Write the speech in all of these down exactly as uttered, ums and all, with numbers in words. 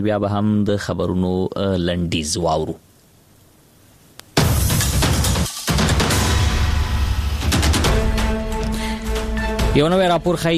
بیا به هم د خبرونو لنډیز واورو. یو نوې راپور ښایي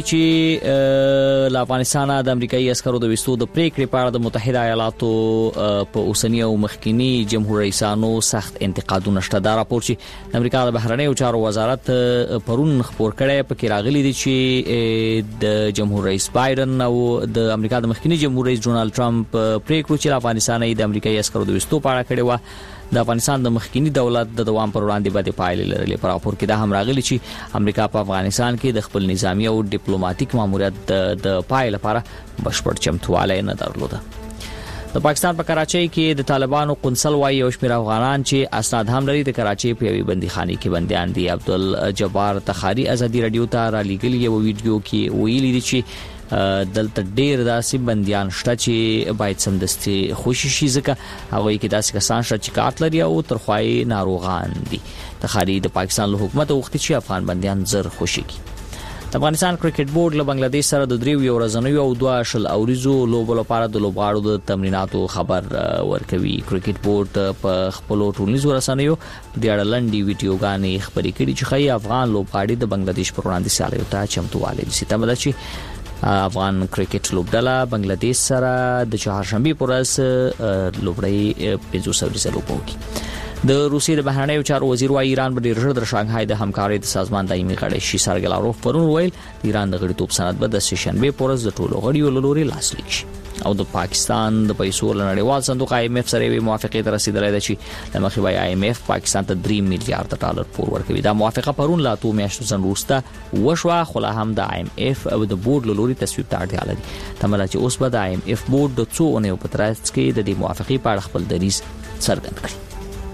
چې له افغانستانه د امریکایي عسکرو د وستو د پریکړې په اړه د متحده ایالاتو په اوسنی او مخکینی جمهور رئیسانو سخت انتقادونه شته. دا راپور چې د امریکا د بهرنیو چارو وزارت پرون خپور کړی پکې راغلي دي چې د جمهور رئیس بایدن او د امریکا د مخکینی جمهور رئیس ډونالد ټرمپ پریکړه چې افغانستان یې د امریکایي عسکرو د وستو په اړه کړې و د افغانستان د مخکینی دولت د دوام پر وړاندې بده پایلې لرلې. په راپور کې دا هم راغلي چې امریکا په افغانستان کې د خپل نظامی او ډیپلوماټیک ماموریت د پای لپاره بشپړ چمتوالی نه درلوده. د پاکستان په کراچۍ کې د طالبانو قنصل وايي او شمیر افغانان چې اسناد هم لري د کراچۍ په یوې بندیخانه کې بنديان دي. عبدالجبار تخاری ازادي رادیو ته را لېږلي یو ویډیو کې ویلي دي چې دلته ډېر داسې بنديان شته چې باید سمدستي خوشي شي ځکه هغه کې داسې کسان شته چې کارت لري او ترخوای ناروغان دي. تخاری د پاکستان له حکومت وغوښتي چې افغان بنديان زر خوشي کړي. د افغانستان کرکټ بورډ له بنگلاديش سره د دریو یو ورځنیو او دوه شل اوریزو لوبو لپاره د لوبغاړو د تمریناتو خبر ورکوي. کرکټ بورډ په خپل ټولنیزو رسنیو د اړلندې ویډیوګانې خبرې کړي چې خي افغان لوبغاړي د بنگلاديش پر وړاندې سیالیو ته چمتوالی دي. ستمه ده چې افغان کرکټ لوبډله بنگلاديش سره د چهارشنبه پر ورځ لوبړی پنځوس اوریزه لوبو کوي. د روسیې د بهرنیو چارو وزیر وايي ایران به ډیر ژر د شانګهای د همکارۍ د سازمان دایمي غړی شي. سرګی لاروف پرون ویل د ایران د غړیتوب سند به د شنبه پر ورځ د ټولو غړیو لوري لاسلیک شي. او د پاکستان د پیسو لنړیوال صندوق آی ایم ایف سره یې موافقه ته رسیدلې ده چې د مخې وای آی ایم ایف پاکستان ته درې میلیارډ ډالر پور ورکوي. دا موافقه پرون لا تو میاشتو څخه وروسته وشوه خو لا هم د آی ایم ایف او د بورډ لوري تصویب ته اړتیا لري. تمله چې اوس به د آی ایم ایف بورډ د څو اونیو په ترڅ کې د دې موافقه په اړه خپل دریځ څرګند کړي.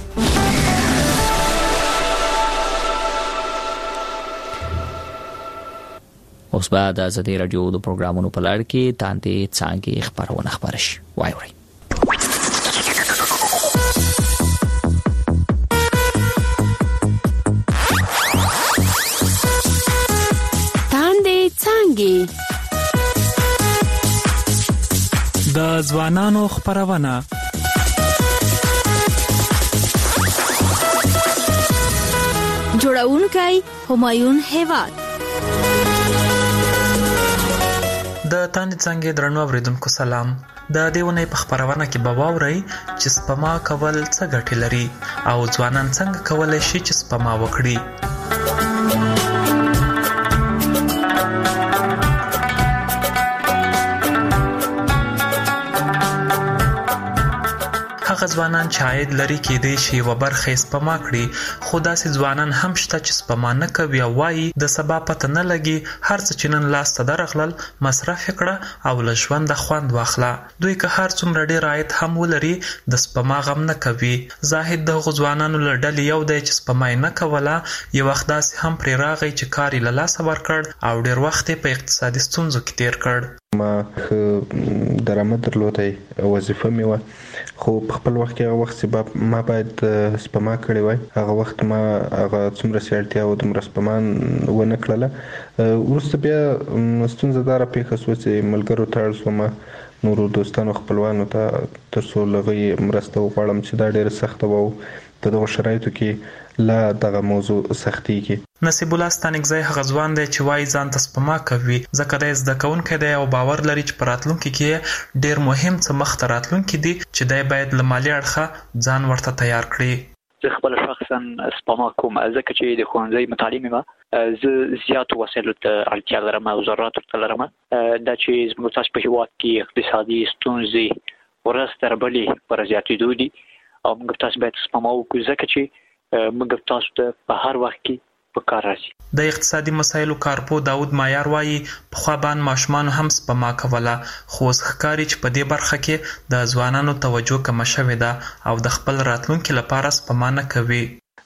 اوس به د ازادي رادیو د پروګرامونو په لړ کې تاندې څنګه خبرونه خبر شي. وای وای تاندې څنګه د ځوانانو خبرونه جوړونکي همایون هیواد. د تاندې څنګه درنو اوریدونکو سلام. د دیونه په خبرونه کې به واورئ چې سپما کول څه ګټه لري او ځوانان څنګه کولای شي چې سپما وکړي. هغه ځوانان چې عاید لري کېدای شي و برخه سپما کړي خو داسې ځوانان هم شته چې سپما نه کوي او وايي د سبا پته نه لګي هر څه چې نن لاس ته درغلل مصرف کړه او له ژوند خوند واخله. دوی که هر څومره ډیر عاید هم ولري د سپما غم نه کوي. زاهد د ځوانانو له ډلې یو دی چې سپما نه کوله. یو وخت داسې هم پرې راغی چې کار یې له لاسه ورکړ او ډیر وخت په اقتصادي ستونزو کې تیر کړ. ما درآمد درلودای وظیفه مې و خو په خپل وخت کې هغه وخت چې ما باید سپما کړی وای هغه وخت ما هغه څومره سیالتیا او د سپما ونه کړله. وروسته بیا ستونزه دار پیښه شو چې ملګرو ته اړ شوم نورو دوستانو خپلوانو ته تر څو لغوي مرسته وغواړم چې دا ډیره سخته و په دغه شرایطو کې لا دغه موضوع سختي کې. نصیب الله ستانګزی هغه ځوان دی چې وایي ځان ته سپما کوي ځکه د زده کوونکی دی او باور لري چې په راتلونکي کې ډیر مهم څه مخته راتلونکي دي چې دی باید له مالي اړخه ځان ورته تیار کړي. زه خپل شخصا سپما کوم ځکه چې د ښوونځي متعلم یم. زه زیاتو وسایلو ته اړتیا لرم او ضرورت ورته لرم. دا چې زموږ تاسو په هیواد کې اقتصادي ستونزې ورځ تر بلې پر زیاتېدو دي او موږ تاسو باید سپما وکړو ځکه چې موږ تاسو ته په هر وخت کې په کار راځي. د اقتصادي مسایلو کارپو داود مایار وايي پخوا باندې ماشومان هم سپما کوله خو اوس ښکاري چې په دې برخه کې د ځوانانو توجه کمه شوې ده او د خپل راتلونکي لپاره سپما نه کوي.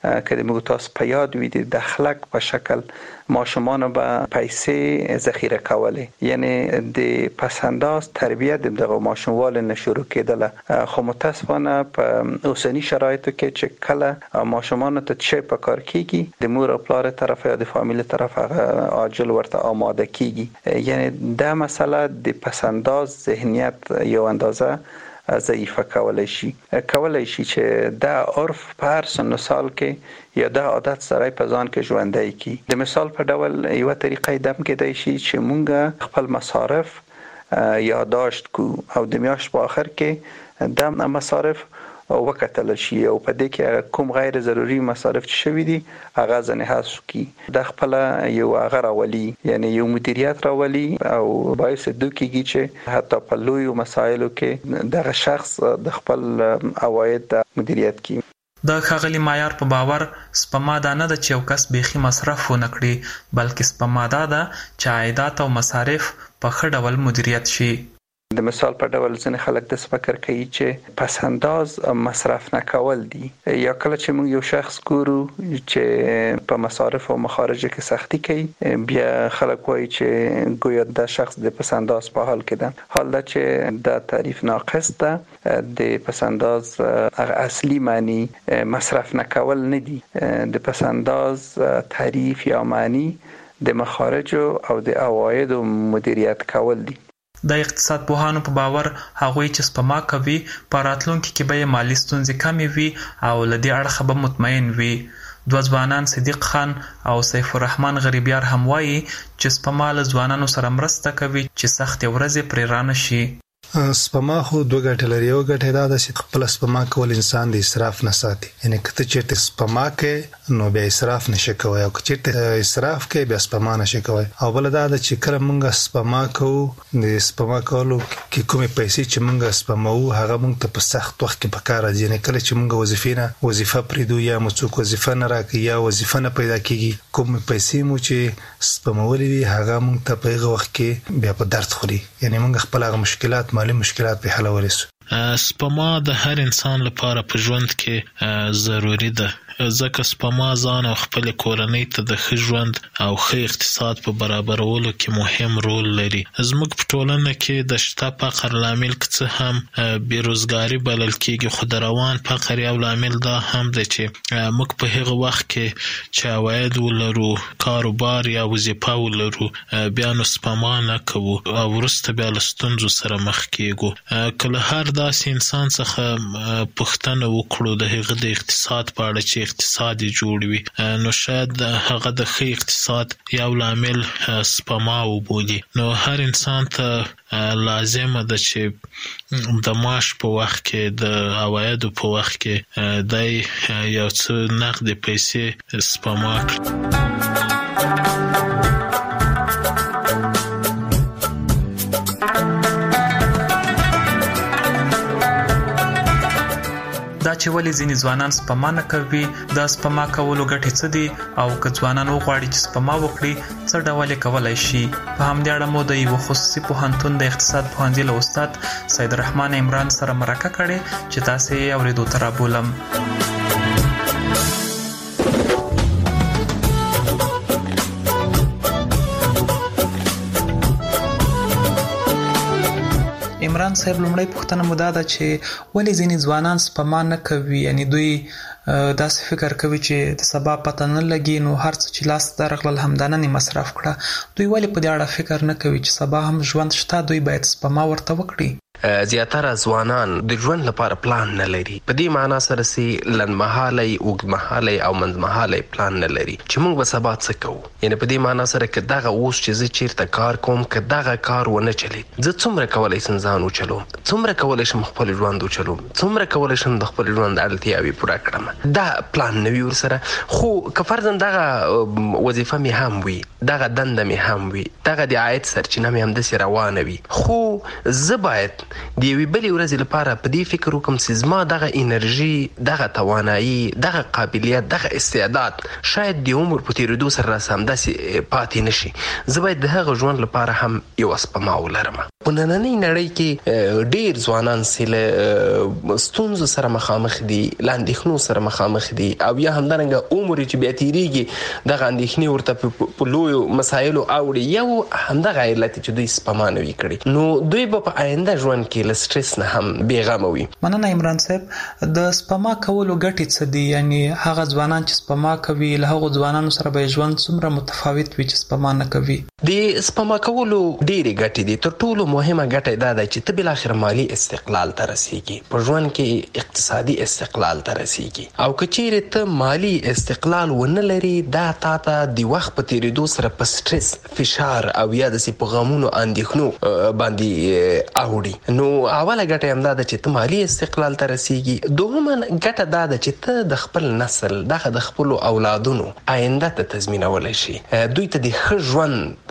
که موږ تاسو په یاد وي د اخلاق په شکل ماشومان به پیسې ذخیره کولې، یعنی د پسنداز تربیت دغه ماشوموال نه شروع کېدله. خو متاسفانه په اوسنی شرایطو کې چې کله ماشومان ته څه په کار کیږي د مور او پلار طرف یا د فامیل طرف هغه عاجل ورته آماده کیږي، یعنی دا مسئله د پسنداز ذهنیت یو اندازه ضعیفه کولای شي کولای شي چې دا عرف په هر سن سال کې یا دا عادت سره په ځان کې ژوندۍ کی. د مثال په ډول یو طریقې دم کېدای شي چې مونږ خپل مصارف یادداشت کو او د میاشت په اخر کې د مصارف وکتل شي او په دې کې کوم غیر ضروري مصارف چې شوي دي هغه ځنه حذف کی. د خپل یو هغه راولي، یعنی یو مدیریت راولي او باعث دوکیږي چې حتی په لوی مسایلو کې دغه شخص د خپل عواید مدیریت کی. د ښاغلي معیار په باور سپما دا نه ده چې یو کس بیخي مصرف ونه کړي، بلکې سپما دا ده چې عایدات او مصارف په ښه ډول مدیریت شي. د مثال په ډول ځینې خلک د فکر کوي چې پسنداز مصرف نه کول دي، یا کله چې موږ یو شخص ګورو چې په مصارف او مخارج کې سختی کوي بیا خلک وایي چې گویا د شخص د پسنداز په حال کې ده. حال دا چې د تعریف ناقص ده. د پسنداز اصلي معنی مصرف نه کول نه دي. د پسنداز تعریف یا معنی د مخارج او د عواید مدیریت کول دي. د اقتصاد پوهانو په باور هغوی چې سپما کوي په راتلونکي کې به یې مالي ستونزې کمې وي او له دې اړخه به مطمئن وي. دوه ځوانان صدیق خان او سیف الرحمن غریبیار هم وایي چې سپما له ځوانانو سره مرسته کوي چې سختې ورځې پرې رانه شي. سپما خو دوه ګټې لري. یو ګټه دا ده چې خپل سپما کول انسان د اسراف نه ساتي، یعنی کته چې سپما کې نو بیا اسراف نشي کوي او چې اسراف کې بیا سپما نشي کوي. او بل دا ده چې کله موږ سپما کوو د سپما کولو کې کومې پیسې چې موږ سپمو هغه موږ ته په سخت وخت کې پکاره دي، یعنی کله چې موږ وظیفې نه وظیفه پریدو یا موږ وظیفه نه راکړي یا وظیفه نه پیدا کیږي، کوم پیسې مو چې سپمولې وي هغه موږ ته په هغه وخت کې بیا په درد خوري، یعنی موږ خپل هغه مشکلات مالی مشکلات په حل ورسو. سپما د هر انسان لپاره په ژوند کې ضروری ده، ځکه سپما ځان او خپل کورنۍ ته د ښه ژوند او ښه اقتصاد په برابرولو کې مهم رول لري. زموږ په ټولنه کې د شته فقر لامل که څه هم بیروزګاري بلل کېږي، خو د روان فقر یو لامل دا هم ده چې موږ په هغه وخت کې چې عواید ولرو، کاروبار یا وظیفه ولرو، بیا نو سپما نه کوو او وروسته بیا له ستونزو سره مخ کېږو. که له هر داسې انسان څخه پوښتنه وکړو د هغه د اقتصاد په اړه چې اقتصاد یې جوړ وي، نو شاید هغه د ښه اقتصاد یو لامل سپما وبولي. نو هر انسان ته لازمه ده چې د معاش په وخت کې د عوایدو په وخت کې دی یو څه نقد پیسې سپما کړي. دا چې ولې ځینې ځوانان سپما نه کوي، دا سپما کولو ګټې څه دي او که ځوانان وغواړي چې سپما وکړي څه ډول یې کولی شي. په همدې اړه مو د یوه خصوصي پوهنتون د اقتصاد پوهنځي له استاد سید الرحمن عمران سره مرکه کړې چې تاسې یې اورېدو ته رابولم. عمران صاحب، لومړی پوښتنه مو دا ده چې ولې ځینې ځوانان سپما نه کوي، یعنی دوی داسې فکر کوي چې د سبا پته نه لګي نو هر څه چې لاس ته درغلل همدا نن یې مصرف کړه. دوی ولې په دې اړه فکر نه کوي چې سبا هم ژوند شته، دوی باید سپما ورته وکړي؟ زیاتره ځوانان د ژوند لپاره پلان نه لري. په دې معنا سره چې لنډمهالی، اوږدمهالی او منځمهالی پلان نه لري چې موږ به سبا څه کوو. یعنی په دې معنا سره که دغه اوس چې زه چیرته کار کوم که دغه کار ونه چلید، زه څومره کولی شم ځان وچلوم، څومره کولی شم خپل ژوند وچلوم، څومره کولی شم د خپل ژوند اړتیاوې پوره کړم. دا پلان نه وي ورسره. خو که فرضاً دغه وظیفه مې هم وي، دغه دنده مې هم وي، دغه د عاید سرچینه مې همداسې روانه وي، خو زه باید د یوې بلې ورځې لپاره په دې فکر وکړم چې زما دغه انرژي، دغه توانایي، دغه قابلیت، دغه استعداد شاید د عمر په تېرېدو سره راسه همداسې پاتې نه شي. زه باید د هغه ژوند لپاره هم یوه سپما ولرم. په نننۍ نړۍ کې ډیر ځوانان سره ستونزو سره مخامخ دي، لاندېخنو سره مخامخ دي، او یا همدارنګه عمر چې بیا تیریږي دغه اندېښنې ورته په لویو مسایلو اوړي. یو همدغه علت چې دوی سپما نه وي کړي، نو دوی به په آینده ژوند کې له سټرس نه هم بېغمه وي. مننه عمران صاحب. د سپما کولو ګټې څه دي؟ یعنی هغه ځوانان چې سپما کوي له هغو ځوانانو سره به ژوند څومره متفاوت وي چې سپما نه کوي؟ د سپما کولو ډېرې ګټې دي. تر ټولو مهمه ګټه دا ده چې ته بالاخره مالي استقلال ته رسېږي، په ژوند کې اقتصادي استقلال ته رسېږي. او که چیرې ته مالي استقلال ونه لري، دا تا ته د وخت په تېرېدو سره په سټرس، فشار او یا داسې په غمونو اندېښنو باندې اوړي. نو اوله ګټه همدا ده چې ته مالي استقلال ته رسېږي. دوهمه ګټه دا ده چې ته د خپل نسل دغه د خپلو اولادونو آینده ته تضمینولی شي، دوی ته د ښه ژوند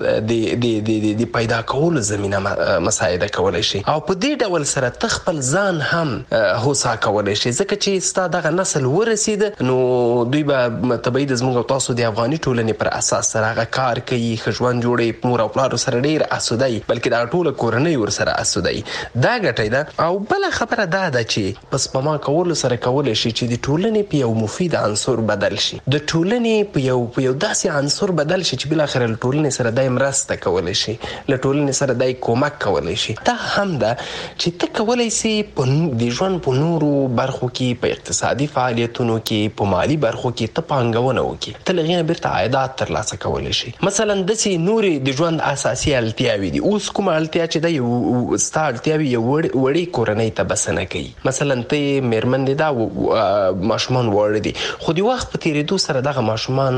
د د پیدا کولو زمینه مساعده کولی شي، او په دې ډول سره ته خپل ځان هم هوسا کولی شي. ځکه چې ستا دغه نسل ورسېده، نو دوی به طبیعي د زموږ او تاسو د افغاني ټولنې پر اساس سره هغه کار کوي، ښه ژوند جوړوي، مور او پلارو سره ډېر اسوده وي، بلکې دغه ټوله کورنۍ ورسره اسوده وي. دا ګټه ده. او بله خبره دا ده چې په سپما کولو سره کولی شي چې د ټولنې په یو مفید عنصر بدل شي، د ټولنې په یو په یو داسې عنصر بدل شي چې بالاخره له ټولنې سره دای مرسته کولی شي، له ټولنې سره دای کومک کولی شي. دا هم ده چې ته کولی سي د ژوند په نورو برخو کې، په اقتصادي فعالیتونو کې، په مالي برخو کې ته پانګونه وکړي، ته له هغې نه بیرته عایدات ترلاسه کولی شي. مثلا داسې نورې د ژوند اساسي اړتیاوې دي. اوس کومه اړتیا چې ده یو ستا اړتیاوې یو وړې کورنۍ ته بسنه کوي. مثلا ته مېرمن دې دا ماشومان واړه دي، خو د وخت په تېرېدو سره دغه ماشومان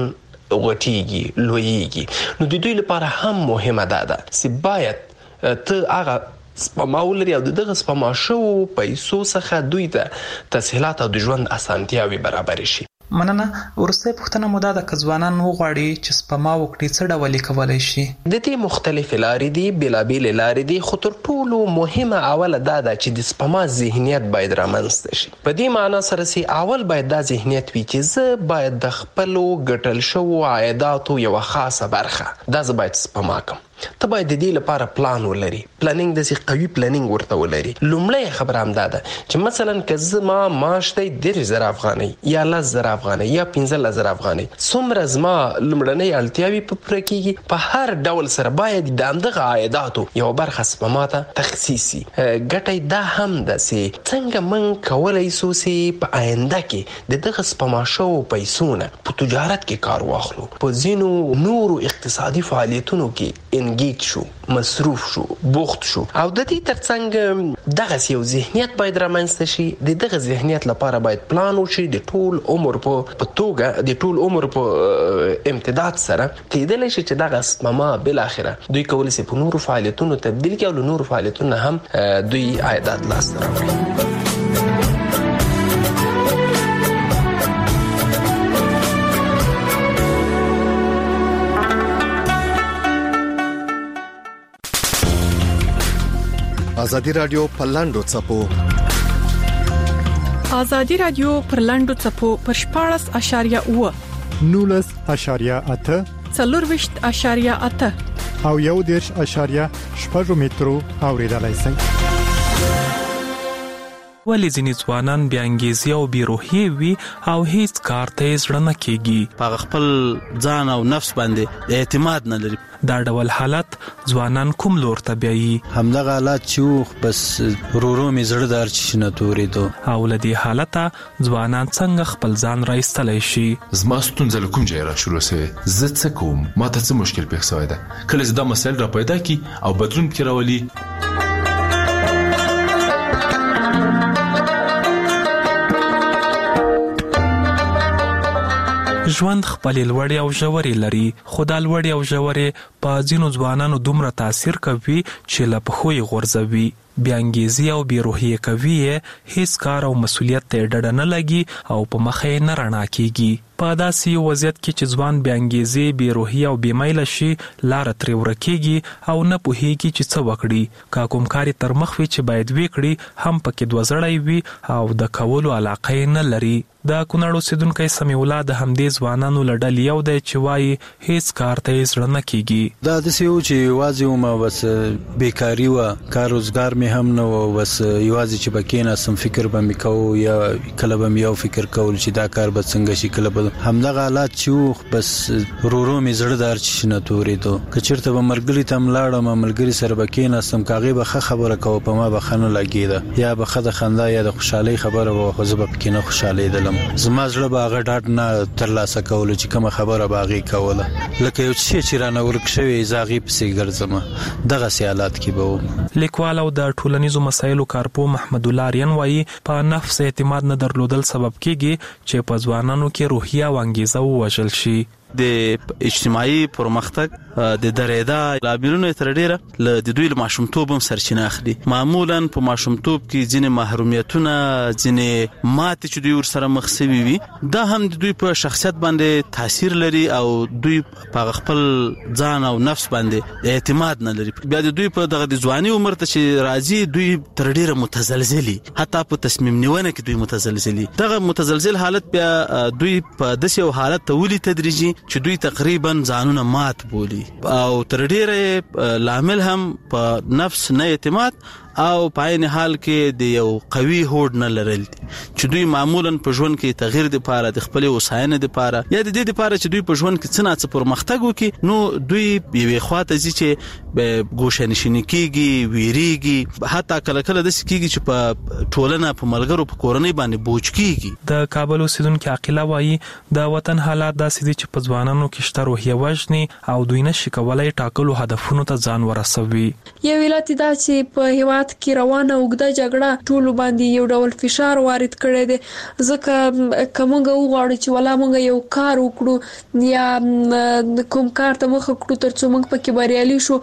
غټېږي، لویېږي. نو د دوی لپاره هم مهمه ده ده چې باید ته هغه سپما ولري، او د دغه سپما شوو پیسو څخه دوی ته تسهیلات او د ژوند اسانتیاوې برابرې شي. مننه. وروستۍ پوښتنه مو دا ده که ځوانان وغواړي چې سپما وکړي څه ډول یې کولی شي؟ د دې مختلفې لارې دي، بېلابېلې لارې دي، خو تر ټولو مهمه اوله دا ده چې د سپما ذهنیت باید رامنځته شي. په دې معنا سره چې اول باید دا ذهنیت وي چې زه باید د خپلو ګټل شوو عایداتو یوه خاصه برخه دا زه باید سپما کړم. ته باید د دې لپاره پلان ولري، پلانینګ داسې قوي پلانینګ ورته ولري. لومړی خبره همدا ده چې مثلا که زما معاش دی دېرش زره افغانۍ یا لس زره افغانۍ یا پنځلس زره افغانۍ، څومره زما لومړنۍ اړتیاوې په پوره کېږي، په هر ډول سره باید د همدغه عایداتو یوه برخه سپما ته تخصیص شي. ګټه دا هم ده چې څنګه موږ کولی سو چې په آینده کې د دغه سپما شوو پیسو نه په تجارت کې کار واخلو، په ځینو نورو اقتصادي فعالیتونو کې انګیج شو، مصروف شو، بوخت شو. او د دې ترڅنګ دغه یو ذهنیت باید رامنځته شي. د دغه ذهنیت لپاره باید پلان وشي، د ټول عمر په توګه، د ټول عمر په امتداد سره کېدلی شي چې دغه سپما بالاخره دوی کولی شي په نورو فعالیتونو تبدیل کړي، او له نورو فعالیتونو هم دوی عایدات لاسته راوړي. ازادي رادیو په لاندو چپو ازادي رادیو پر لاندو چپو پر شپاړس اشاریه اوه نولس اشاریه اته څلورويشت اشاریه اته او یو دیرش اشاریه شپږ مترو اوریدلای شئ. ولی ځینې ځوانان بې انګیزې او بې روحیې وي او هیڅ کار ته یې زړه نه کېږي، په خپل ځان او نفس باندې اعتماد نه لري. دا ډول حالت ځوانان کوم لور ته بیایي؟ همدغه حالت چې بس ورورو مې زړه دار چې نه تورېدو. او له دې حالته ځوانان څنګه خپل ځان را ایستلی شي؟ زما ستونزه له کوم ځایه را شروع سوې، زه څه کوم، ما ته څه مشکل پېښ سوی ده. کله چې دا مسایل را پیدا کړي او بدلون پکې راولي، ژوند خپلې لوړې او ژورې لري، خو دا لوړې او ژورې په ځینو ځوانانو دومره تاثیر کوي چې له پښو یې غورځوي، بې انګیزې او بې روحیې کوي، هیڅ کار او مسؤلیت ته یې ډډه نه لګي او په مخه یې نه رڼا کېږي. په داسې وضعیت کې چې ځوان بې انګیزې، بې روحي او بې میله شي، لاره ترې ورکېږي او نه پوهېږي چې څه وکړي. که کوم کار یې تر مخ وي چې باید ویې کړي هم پکې دوزړی وي او د کولو علاقه یې نه لري. د کونړ اوسېدونکی سمیع الله د همدې ځوانانو له ډلې یو دی چې وایي هیڅ کار ته یې زړه نه کېږي. دا داسې و چې یوازې وم، بس بېکاري وه، کار روزګار مې هم نه و، بس یوازې چې به کېناستم فکر به مې کوو، یا کله به مې یو فکر کول چې دا کار به څنګه شي، کله به همدغه حالات چې و، بس ورو ورو مې زړه د هر څه شي نه تورېدو. که چېرته به ملګري ته هم لاړم، ملګري سره به کېناستم، که هغې به ښه خبره کوه په ما به ښه نه لګېده، یا به ښه د خندا یا د خوشحالۍ خبره به وه، خو زه به پکې نه خوشحالېدلم. زما زړه به هغه ډاډ نه ترلاسه کولو چې کومه خبره به هغې کوله، لکه یو څه چې رانه ورک شوی زه هغې پسې ګرځم. دغسې حالات کې به وم. لیکوال او د ټولنیزو مسایلو کارپوه محمد الله آریان وایي په نفس اعتماد نه درلودل سبب کېږي چې په ځوانانو کې روحیه او انګیزه ووژل شي. د اجتماعي پرمختګ د درېدا لاملونو تر ډیره له د دوی له ماشومتوب هم سرچینه اخلي. معمولا په ماشومتوب کې ځینې محرومیتونه، ځینې ماتې چې دوی ورسره مخ شوي وي، دا هم د دوی په شخصیت باندې تاثیر لري او دوی په خپل ځان او نفس باندې اعتماد نه لري. بیا د دوی په دغه د ځواني عمر ته چې راځي دوی تر ډیره متزلزلي، حتی په تصمیم نیونه کې دوی متزلزلي. دغه متزلزل حالت بیا دوی په داسې یو حالت ته ولي تدریجي چې دوی تقریبا ځانونه مات بولي او تر ډیره لامل هم په نفس نه اعتماد او په عین حال کې د یو قوي هوډ نه لرل چې دوی معمولا په ژوند کې تغییر د پاره د خپل وساینې د پاره یا د دې د پاره چې دوی په ژوند کې څه نه څه پرمختګ وکړي، نو دوی یوې خواته ځي چې به ګوښه‌نشیني کېږي، ویریږي، حتی کله کله داسې کېږي چې په ټولنه، په ملګرو، په کورنۍ باندې بوج کېږي. د کابل اوسیدونکي عقیله وایي د وطن حالات داسې دي چې په ځوانانو کې شته روحیه وژني او دوی نشي کولای ټاکلو هدفونو ته ځان ورسوي. یو علت دا چې په هیواد کې روانه اوږده جګړه ټولو باندې یو ډول فشار وارد کړی دی، ځکه که موږ وغواړو چې ولا موږ یو کار وکړو یا کوم کار ته مخه کړو تر څو موږ پکې بریالي شو،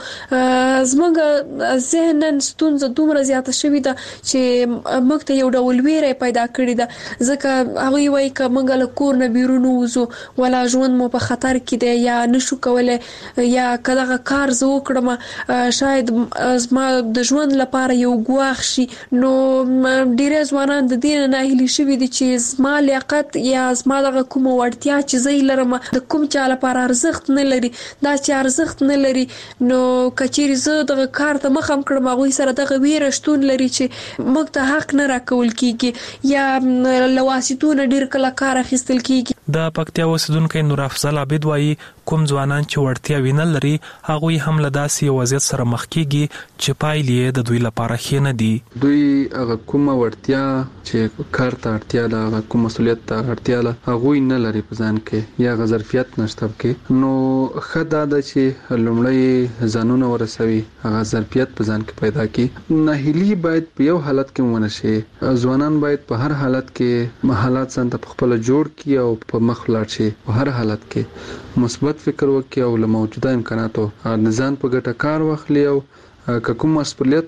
زموږ ذهناً ستونزه دومره زیاته شوې ده چې موږ ته یو ډول ویره پیدا کړې ده، ځکه هغوی وایي که موږ له کور نه بیرون ووځو ولا ژوند مو په خطر کې دی یا نشو کولی، یا که دغه کار زه وکړم شاید زما د ژوند لپاره یو ګواښ شي. نو ډېری ځوانان د دې نه ناهیلي شوي دي چې زما لیاقت یا زما دغه کومه وړتیا چې زه یې لرم د کوم چا لپاره ارزښت نه لري، دا چې ارزښت نه لري نو که چیرې زه دغه کار ته مخه هم کړم هغوی سره دغه ویره شتون لري چې موږ ته حق نه راکول کېږي یا له واسطو نه ډېر کله کار اخیستل کېږي. د پکتیا اوسیدونکی نور افضل عابد وایي کوم ځوانان چې وړتیاوې نه لري هغوی هم له داسې یو وضعیت سره مخ کېږي چې پایلې یې د دوی لپاره ښې نه دي. دوی هغه کومه وړتیا چې کار ته اړتیا ده، هغه کوم مسؤلیت ته اړتیا ده، هغوی نه لري په ځان کې یا هغه ظرفیت نشته پکې. نو ښه دا ده چې لومړی ځانونه ورسوي، هغه ظرفیت په ځان کې پیدا کړي. ناهیلي باید په یو حالت کې ونه شي، ځوانان باید په هر حالت کې حالات ځان ته خپله جوړ کړي او په مخ ولاړ شي. په هر حالت کې مثبت فکر وکړي او له موجوده امکاناتو د ځان په ګټه کار واخلي او که کوم مسؤلیت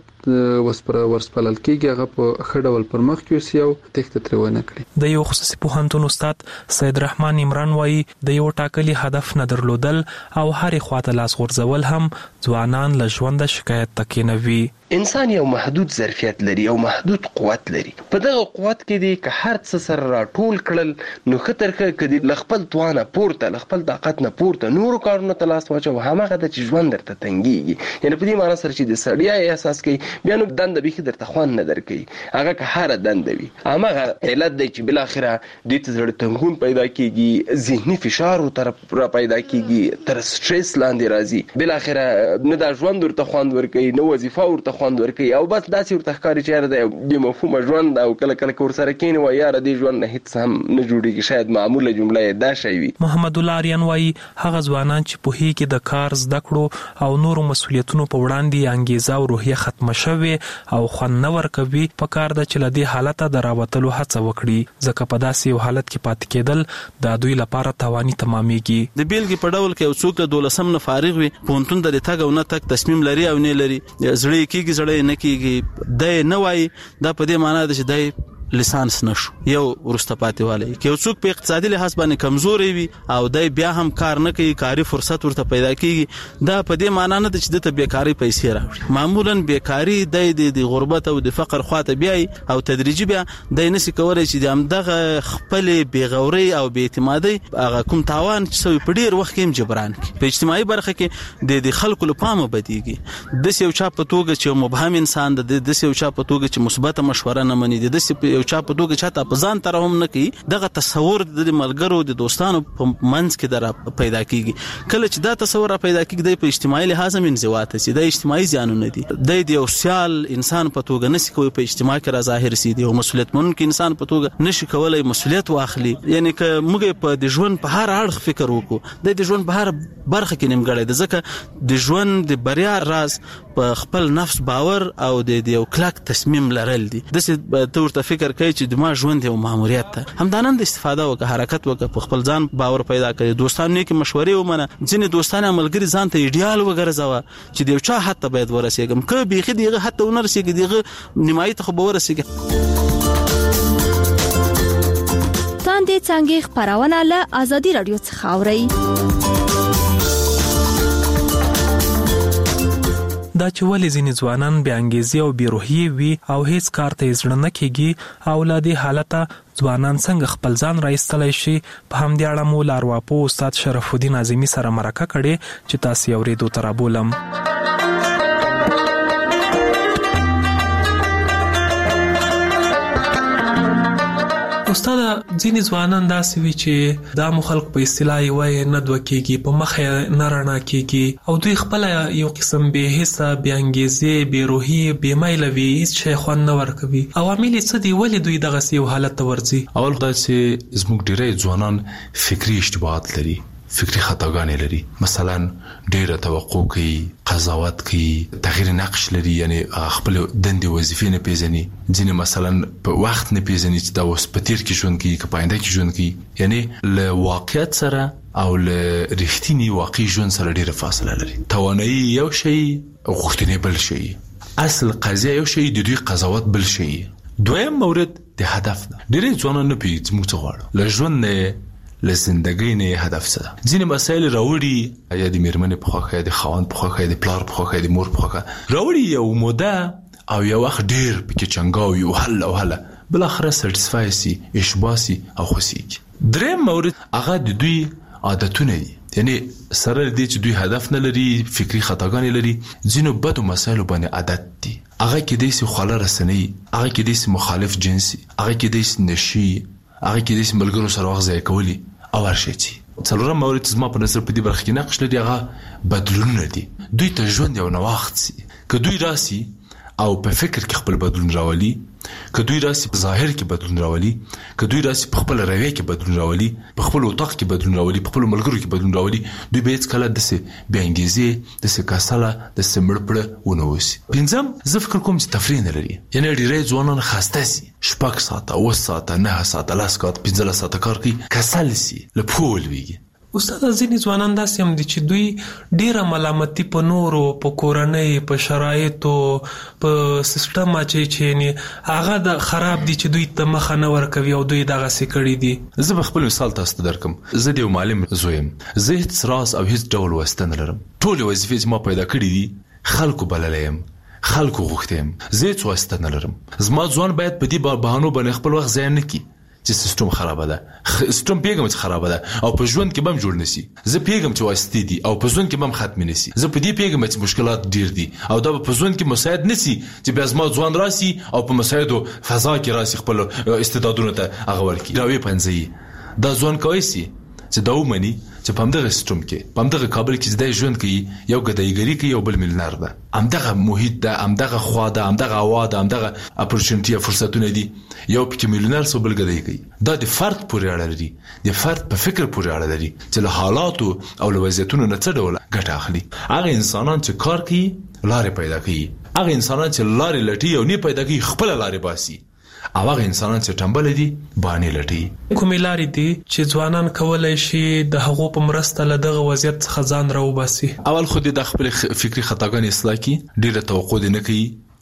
ورسپارل کېږي هغه په ښه ډول پر مخ یوسي او تېښته ترې ونه کړي. د یو خصوصي پوهنتون استاد سید رحمان عمران وایي د یو ټاکلي هدف نه درلودل او هرې خواته لاس غورځول هم ځوانان له ژونده شکایت ته کېنوي. انسان یو محدود ظرفیت لري او محدود قوت لري. په دغه قوت کې دی که هر څه سره راټول کړل نو ښه تر ښه که دی له خپل توانه پورته، له خپل طاقت نه پورته نورو کارونو ته لاس واچو، هماغه ده چې ژوند درته تنګېږي. یعنې په دې معنی سره چې د ستړیا احساس کوي بیا نو دنده بیخي درته خوند نه درکوي، هغه که هره دنده وي. هماغه علت دی چې بالاخره دوی ته زړه تنګون پیدا کېږي، ذهني فشار ورته را پیدا کېږي، تر سټرس لاندې راځي، بالاخره نه دا ژوند ورته خوند ورکوي، نه وظیفه ورته خوند ورکوي او بس داسې ورته ښکاري چې یاره د بې مفهومه ژوند او کله کله که ورسره کېني وایي یاره دې ژوند نه هېڅ هم نه جوړېږي. شاید معموله جمله یې دا شی وي. محمد الله آریان وایي هغه ځوانان چې پوهېږي د کار، زده کړو او نورو مسؤلیتونو په وړاندې انګیزه او روحیه ختمه شوې او خوند نه ورکوي، په کار ده چې له دې حالته د راوتلو هڅه وکړي، ځکه په داسې یو حالت کې پاتې کېدل د دوی لپاره تاواني تمامېږي. د بیلګې په ډول کې یو څوک د دولسم نه فارغ وي، پوهنتون ته د تګ او نه تګ تصمیم لري او نه لري، زړه یې کېږي زړه یې نه کېږي، دی نه وایي، دا په دې معنا ده چې دی لیسانس نشو یو ورسته پاتې والی کې یو څوک په اقتصادي لحاظ باندې کمزوري وي او دای بیا هم کار نه کوي کاري فرصت ورته پیدا کیږي دا په دې معنی نه ده چې د بیکاری پیسې راوړي معمولا بیکاری د غربت او د فقر خواته بیاي او تدریجي بیا د نسی کولای چې د همدغه خپل بیغوري او بې اعتمادي هغه کوم تاوان چې په ډیر وخت کې جبران کی په اجتماعي برخه کې د خلکو لپاره بدیږي د یو چا په توګه چې مبهم انسان د د یو چا په توګه چې مثبت مشوره نه مني د یو چا په توګه چې تا په ځان تر هم نه کوي دغه تصور د ملګرو د دوستانو په منځ کې در پیدا کیږي کله چې دا تصور پیدا کیږي د اجتماعي لحاظ من زوات سي د اجتماعي زیانونه دي د یو سیال انسان په توګه نشي کوي په اجتماع کې را ظاهر سي دی او مسولیت مونږ انسان په توګه نشي کولای مسولیت واخلي یعنی که موږ په د ژوند په هر اړخ فکر وکړو د ژوند په هر برخه کې نیمګړی د ځکه د ژوند د بریا راز په خپل نفس باور او د یو کلک تصمیم لرل دي د څه تور ته فکر کوي چې د ما ژوند یو ماموریت ته همدانند استفاده وکړه حرکت وکړه په خپل ځان باور پیدا کړي دوستانو کې مشورې ومنه ځینې دوستانه عملګری ځان ته ایډیال وګرځوه چې د یو چا حتی باید ورسېږم که بیخي دیغه حتی ونرسېږي دیغه نیمایي ته خو به ورسېږي تاندې څنګه خبرونه له آزادي رادیو څخه اوري دا چې ولې ځینې ځوانان بې انګیزې او بې روحیې وي او هیڅ کار ته یې زړه نه کېږي او له دې حالته ځوانان څنګه خپل ځان راایستلی شي په همدې اړه مو له ارواپوه استاد شرف الدین اعظمي سره مرکه کړې چې تاسې یې اورېدو ته رابولم. استاد ځینې ځوانان داسې وي چې دا مو خلق په اصطلاح یې نه دوه کېږي په مخ یې نه رڼا کېږي او دوی خپله یو قسم بې حسه بې انګیزې بې روحي بې میله وي هېڅ شی خوند نه ورکوي. عوامل یې څه دي ولې دوی دغسې یو حالت ته ورځي؟ اول دا چې زموږ ډېری ځوانان فکري اشتباهات لري فکری خطاګانې لري مثلا ډېره توقع کوي قضاوت کوي تغییر نقش لري یعنی خپل دندې وظیفې نه پیژني ځینې مثلا په وخت نه پیژني چې دا اوس په تیر کې ژوند کوي که په آینده کې ژوند کوي یعنی له واقعیت سره او له رښتیني واقعي ژوند سره ډېره فاصله لري. توانایي یو شی غوښتنې بل شی اصل قضیه یو شی د دوی قضاوت بل شی. دویم مورد د هدف ده ډېری ځوانان نه پیږي موږ څه غواړو له ژوند نه له زندګۍ نه هدف څه ده ځینې مسایل راوړي یا د میرمنې په خوښه یا د خاوند په خوښه یا د پلار په خوښه یا د مور په خوښه راوړي یو موده او یو وخت ډېر پکې چنګاوي او هله او هله بالاخره سټسفای سي اشباه سي او خوښیږي. دریم مورد هغه د دوی عادتونه دي یعنی سره دې چې دوی هدف نه لري فکری خطاګانې لري ځینو بدو مسایلو باندې عادت دي هغه کې دې سي خاله رسنۍ هغه کې دې سي مخالف جنسي هغه کې دې سي نشي هغه کې دې سي ملګرو سره وخت ضایع کولی او ورشي څلورم مورد زما په نظر په دې برخه کې نقش لري هغه بدلونونه دي دوی ته ژوند یو نوښت سي که دوی راسي او په فکر کې خپل بدلون راولي که دوی راسي په ظاهر کې بدلون راولي که دوی راسي په خپل رویه کې بدلون راولي په خپل اتاق کې بدلون راولي په خپل ملګرو کې بدلون راولي دوی به هیڅ کله داسې بې انګیزې داسې کسله داسې مړ پړه ونه اوسي. پنځم زه فکر کوم چې تفریح نه لري یعنې ډېری ځوانان خسته سي شپږ ساعته اووه ساعته نهه ساعته لس ساعته پنځلس ساعته کار کوي کسل سي له پښو ولوېږي. استاد ځینې ځوانان داسې هم دي چې دوی ډېره ملامتي په نورو په کورنۍ په شرایطو په سیستم اچوي چې هغه د خراب دي چې دوی ته مخه نه ورکوي او دوی دغسې کړي دي. زه به خپل مثال تاسو ته درکم زه د یو معلم زوی یم زه هېڅ راز او هېڅ ډول واسطه نه لرم ټولې وظیفې چې ما پیدا کړي دي خلکو بللی یم خلکو غوښتی یم زه هېڅ واسطه نه لرم. زما ځوان باید په دې بهانو باندې خپل وخت ضایع نه کړي چې سیستم خرابه ده سیستم پیغام چې خرابه ده او په ژوند کې بم جوړ نشي زه پیغام چې واسطې دي او په ژوند کې بم ختم نشي زه په دې پیغام چې مشکلات ډیر دي او دا په ژوند کې مساعد نشي چې بیا زما ځوان راسي او په مساعدو فضا کې راسي خپل استعدادونه ته هغه ورکړي راوي پنځي دا ځوان کوي سي چې دا ومني چې په همدغه سیستم کې په همدغه کابل کې چې ژوند کوي یو ګدایګري کوي یو بل ملنار ده همدغه محیط ده همدغه خوا ده همدغه هوا ده همدغه اپورچونټي فرصتونه دي یو پکې ملنار سو بل ګدای کوي دا د فرد پورې اړه لري د فرد په فکر پورې اړه لري چې له حالاتو او له وضعیتونو نه څه ډول ګټه اخلي. هغه انسانان چې کار کوي لارې پیدا کوي هغه انسانان چې لارې لټي او نه پیدا کوي خپل لارې باسي او هغه انسانان چې ټمبل دي باندې لټي. کومې لارې دي چې ځوانان کولای شي د هغو په مرسته له دغه وضعیت څخه ځان راوباسي؟ اول خو د خپل فکری خطاګانې اصلاح کړي ډېره توقع دې نه کوي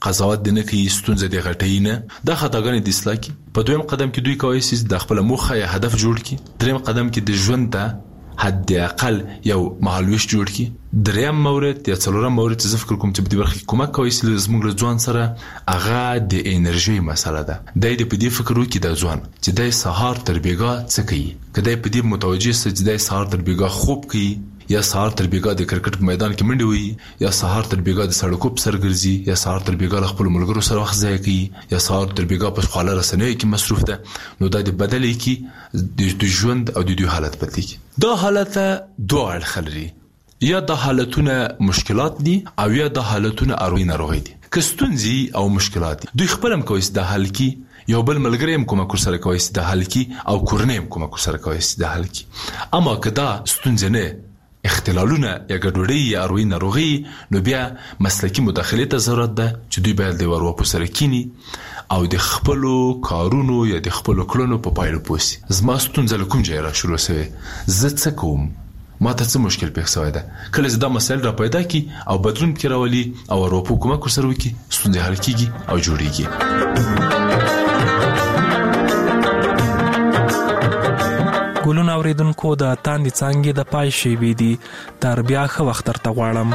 قضاوت نه کوي ستونزه دی غټي نه د خطاګانې د اصلاح کی په دویم قدم کې دوی کوي چې د خپل موخه یا هدف جوړ کی دریم قدم کې د ژوند ته حد اقل یو مهالويش جوړ کی دریم مورد یا څلورم مورد چې فکر کوم چې په دې برخه کې کومک کوي چې زموږ له ځوان سره هغه د انرژي مسله ده د دې په دې فکر وکړي د ځوان چې د سهار تر بیګا څه کوي کله په دې متوجه سي چې د سهار تر بیګا خوب کوي یا سهار تر بیګا د کرکټ په میدان کې منډه وي یا سهار تر بیګا د سړکو په سر ګرځي یا سهار تر بیګا خپل ملګرو سره وخت ضایع کوي یا سهار تر بیګا په خواله رسنیو کې مصروف ده نو د بدلې کې د ژوند او د دوی حالت بدلېږي دا حالت دوه اړخ لري یا د حالتونه مشکلات دي او یا د حالتونه اروي ناروغي دي کستونزي او مشکلات دي دوی خپلم کوي د حل کې یو بل ملګری هم کومه کور سره کوي د حل کې او کورنۍ هم کومه کور سره کوي د حل کې اما کدا ستونزه نه اختلالونه یا ګډوډي یا اروي ناروغي نو بیا مسلکی مداخله ته ضرورت ده چې دوی باید د ورو سره کینی او د خپل کارونو یا د خپل کړنو په پایله پوسی زما ستونزه کوم ځای را شروع شوه زه څه کوم ما ته څه مشکل پیښ شوی ده کله زدا مسایل را پیدا کی او بدلون کې راولي او ورو په کومه کور سره وکي ستونزه حل کیږي او جوړیږي ګلونه اوریدونکو د تاندې څنګه د پای شی وی دي تر بیا خو وخت تر غواړم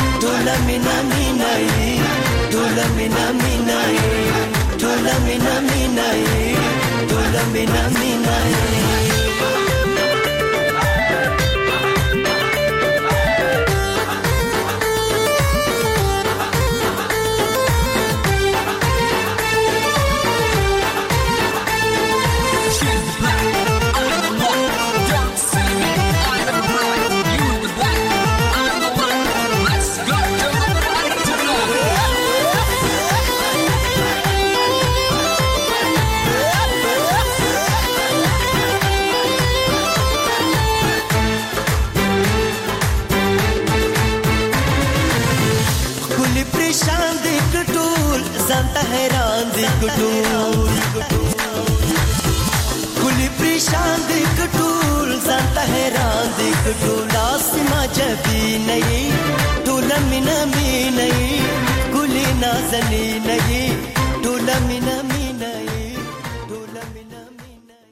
Mina mina, tola mina mina, tola mina mina. مینا مینا زانتا حیران دی کټول کلی پریشان دی کټول زانتا حیران دی کټول اسما جبی نہیں ټول مینا می نہیں کلی نازنی نہیں